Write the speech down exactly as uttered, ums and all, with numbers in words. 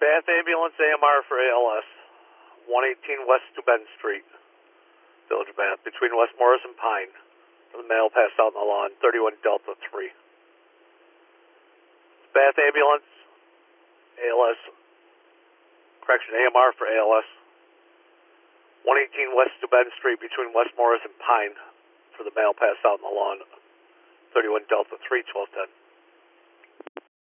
Bath Ambulance A M R for A L S, one eighteen West Steuben Street, Village of Bath, between West Morris and Pine. For the male passed out on the lawn, thirty-one Delta three. Bath Ambulance, A L S, correction, A M R for A L S, one eighteen West Steuben Street, between West Morris and Pine. For the male passed out on the lawn, thirty-one Delta three, twelve ten.